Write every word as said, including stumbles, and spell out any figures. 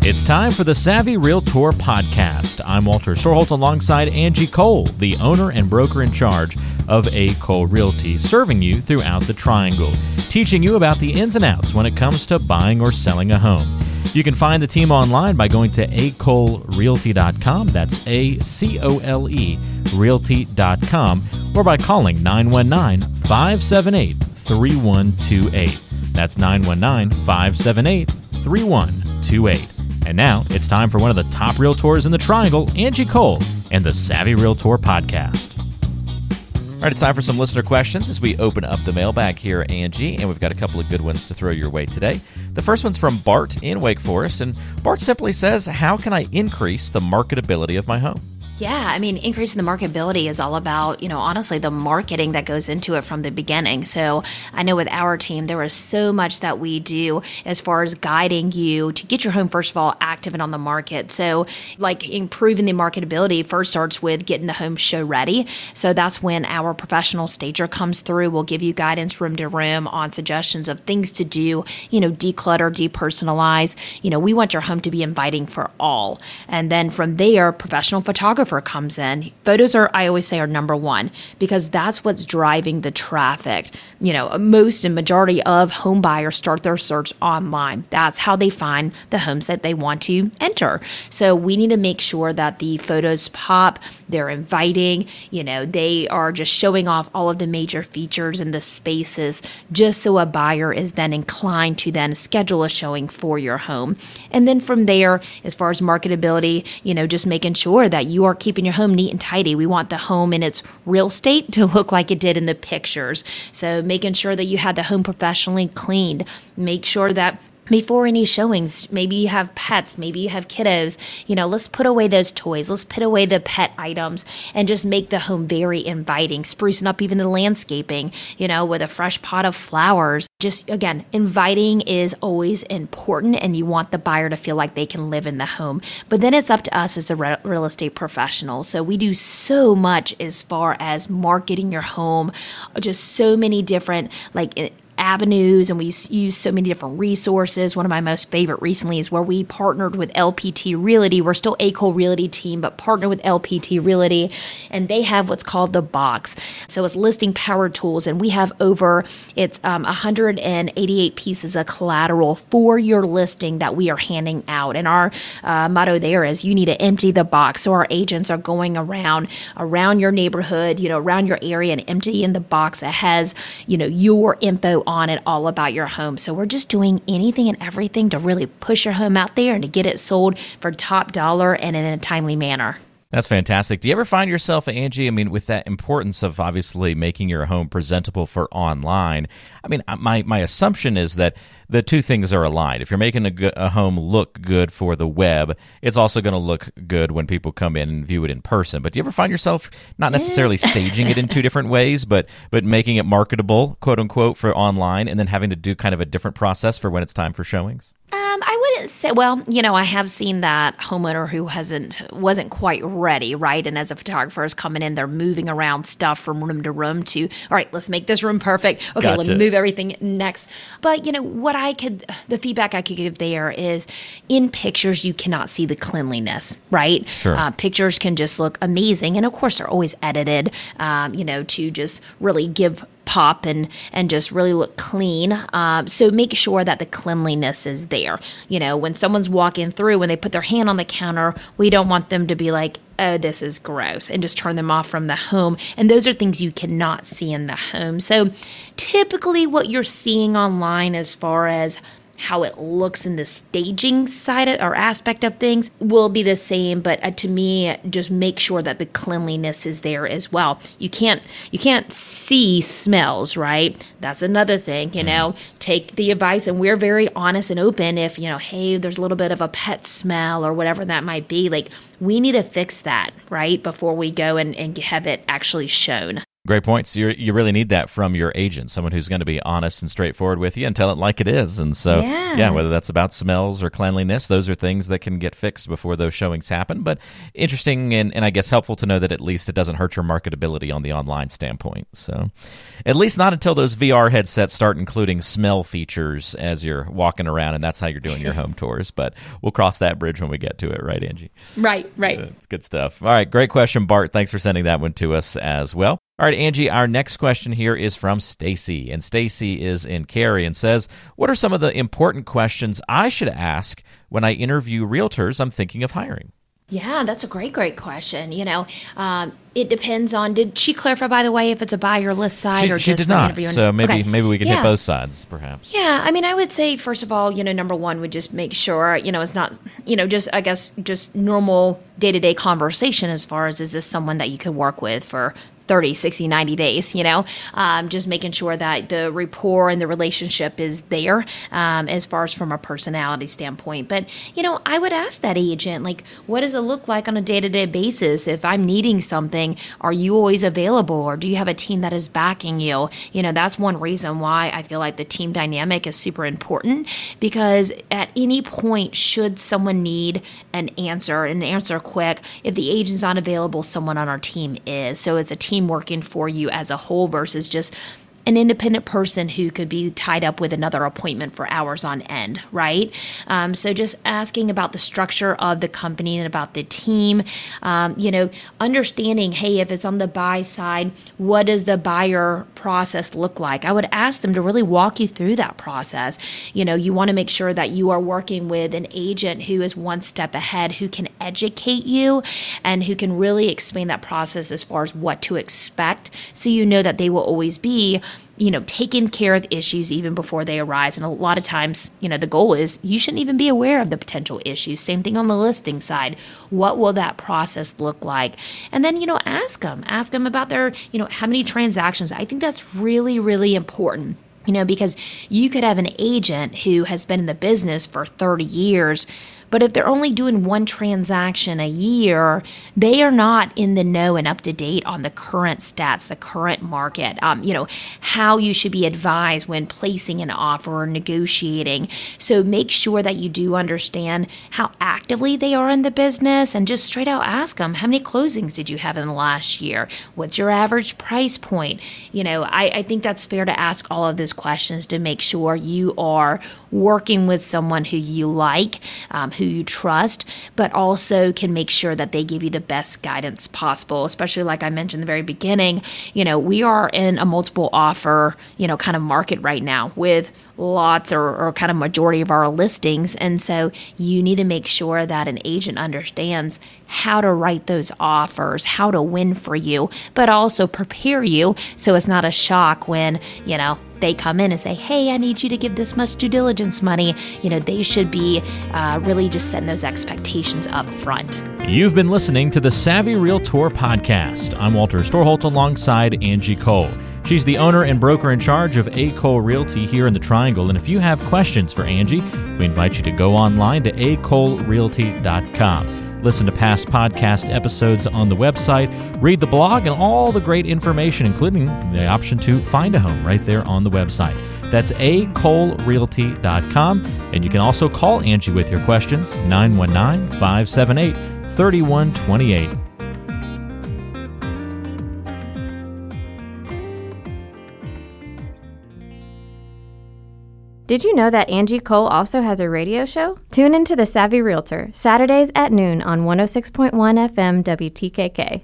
It's time for the Savvy Realtor Podcast. I'm Walter Storholt alongside Angie Cole, the owner and broker in charge of A. Cole Realty, serving you throughout the Triangle, teaching you about the ins and outs when it comes to buying or selling a home. You can find the team online by going to a cole realty dot com. That's A C O L E realty dot com, or by calling nine one nine, five seven eight, three one two eight. That's nine one nine, five seven eight, three one two eight. And now it's time for one of the top realtors in the Triangle, Angie Cole, and the Savvy Realtor Podcast. All right, it's time for some listener questions as we open up the mailbag here, Angie, and we've got a couple of good ones to throw your way today. The first one's from Bart in Wake Forest, and Bart simply says, how can I increase the marketability of my home? Yeah, I mean, increasing the marketability is all about, you know, honestly, the marketing that goes into it from the beginning. So I know with our team, there is so much that we do as far as guiding you to get your home, first of all, active and on the market. So like improving the marketability first starts with getting the home show ready. So that's when our professional stager comes through. We'll give you guidance room to room on suggestions of things to do, you know, declutter, depersonalize. You know, we want your home to be inviting for all. And then from there, professional photography comes in. Photos are, I always say, are number one because that's what's driving the traffic. You know, most and majority of home buyers start their search online. That's how they find the homes that they want to enter. So we need to make sure that the photos pop, they're inviting, you know, they are just showing off all of the major features and the spaces just so a buyer is then inclined to then schedule a showing for your home. And then from there, as far as marketability, you know, just making sure that you are keeping your home neat and tidy. We want the home in its real state to look like it did in the pictures. So making sure that you had the home professionally cleaned. Make sure that before any showings, maybe you have pets, maybe you have kiddos, you know, let's put away those toys, let's put away the pet items and just make the home very inviting, sprucing up even the landscaping, you know, with a fresh pot of flowers. Just, again, inviting is always important and you want the buyer to feel like they can live in the home. But then it's up to us as a re- real estate professional. So we do so much as far as marketing your home, just so many different, like, avenues, and we use so many different resources. One of my most favorite recently is where we partnered with L P T Realty. We're still A. Cole Realty team, but partnered with L P T Realty, and they have what's called the box. So it's listing power tools, and we have over, it's um, one hundred eighty-eight pieces of collateral for your listing that we are handing out. And our uh, motto there is you need to empty the box. So our agents are going around, around your neighborhood, you know, around your area and emptying the box that has, you know, your info on it all about your home. So we're just doing anything and everything to really push your home out there and to get it sold for top dollar and in a timely manner. That's fantastic. Do you ever find yourself, Angie, I mean, with that importance of obviously making your home presentable for online, I mean, my, my assumption is that the two things are aligned. If you're making a, go- a home look good for the web, it's also going to look good when people come in and view it in person. But do you ever find yourself not necessarily staging it in two different ways, but but making it marketable, quote unquote, for online, and then having to do kind of a different process for when it's time for showings? Um, I wouldn't say, well, you know, I have seen that homeowner who hasn't, wasn't quite ready, right? And as a photographer is coming in, they're moving around stuff from room to room to, all right, let's make this room perfect. Okay, Gotcha. Let me move everything next. But, you know, what I could, the feedback I could give there is in pictures, you cannot see the cleanliness, right? Sure. Uh, pictures can just look amazing. And of course, they're always edited, um, you know, to just really give pop and and just really look clean. Um, so make sure that the cleanliness is there. You know, when someone's walking through, when they put their hand on the counter, we don't want them to be like, oh, this is gross, and just turn them off from the home. And those are things you cannot see in the home. So typically what you're seeing online as far as how it looks in the staging side of, or aspect of things will be the same, but uh, to me, just make sure that the cleanliness is there as well. You can't you can't see smells, right? That's another thing, you know. Take the advice, and we're very honest and open. If you know, hey, there's a little bit of a pet smell or whatever that might be, like we need to fix that, right, before we go and, and have it actually shown. Great points. You you really need that from your agent, someone who's going to be honest and straightforward with you and tell it like it is. And so, yeah. yeah, whether that's about smells or cleanliness, those are things that can get fixed before those showings happen. But interesting and, and I guess helpful to know that at least it doesn't hurt your marketability on the online standpoint. So at least not until those V R headsets start including smell features as you're walking around, and that's how you're doing your home tours. But we'll cross that bridge when we get to it, right, Angie? Right, right. That's good stuff. All right, great question, Bart. Thanks for sending that one to us as well. All right, Angie, our next question here is from Stacy, and Stacy is in Cary and says, what are some of the important questions I should ask when I interview realtors I'm thinking of hiring? Yeah, that's a great, great question. You know, um, it depends on, did she clarify, by the way, if it's a buyer list side she, or she just did not, interviewing? so maybe okay. maybe we can yeah. hit both sides, perhaps. Yeah, I mean, I would say, first of all, you know, number one would just make sure, you know, it's not, you know, just, I guess, just normal day-to-day conversation as far as, is this someone that you could work with for thirty, sixty, ninety days, you know, um, just making sure that the rapport and the relationship is there um, as far as from a personality standpoint. But, you know, I would ask that agent, like, what does it look like on a day-to-day basis? If I'm needing something, are you always available, or do you have a team that is backing you? You know, that's one reason why I feel like the team dynamic is super important, because at any point, should someone need an answer, an answer quick, if the agent's not available, someone on our team is. So it's a team working for you as a whole versus just an independent person who could be tied up with another appointment for hours on end, right? Um, so just asking about the structure of the company and about the team, um, you know, understanding, hey, if it's on the buy side, what does the buyer process look like? I would ask them to really walk you through that process. You know, you want to make sure that you are working with an agent who is one step ahead, who can educate you and who can really explain that process as far as what to expect, so you know that they will always be, you know, taking care of issues even before they arise. And a lot of times, you know, the goal is you shouldn't even be aware of the potential issues. Same thing on the listing side. What will that process look like? And then, you know, ask them, ask them about their, you know, how many transactions. I think that's really, really important. You know, because you could have an agent who has been in the business for thirty years, but if they're only doing one transaction a year, they are not in the know and up to date on the current stats, the current market, um, you know, how you should be advised when placing an offer or negotiating. So make sure that you do understand how actively they are in the business, and just straight out ask them, how many closings did you have in the last year? What's your average price point? You know, I, I think that's fair to ask all of those questions to make sure you are working with someone who you like, um, who you trust, but also can make sure that they give you the best guidance possible, especially like I mentioned in the very beginning. You know, we are in a multiple offer, you know, kind of market right now with lots or, or kind of majority of our listings. And so you need to make sure that an agent understands how to write those offers, how to win for you, but also prepare you so it's not a shock when, you know, they come in and say, hey, I need you to give this much due diligence money. You know, they should be uh, really just setting those expectations up front. You've been listening to the Savvy Realtor podcast. I'm Walter Storholt alongside Angie Cole. She's the owner and broker in charge of A. Cole Realty here in the Triangle. And if you have questions for Angie, we invite you to go online to a cole realty dot com. Listen to past podcast episodes on the website, read the blog, and all the great information, including the option to find a home right there on the website. That's a cole realty dot com. And you can also call Angie with your questions, nine one nine, five seven eight, three one two eight. Did you know that Angie Cole also has a radio show? Tune into The Savvy Realtor, Saturdays at noon on one oh six point one F M W T K K.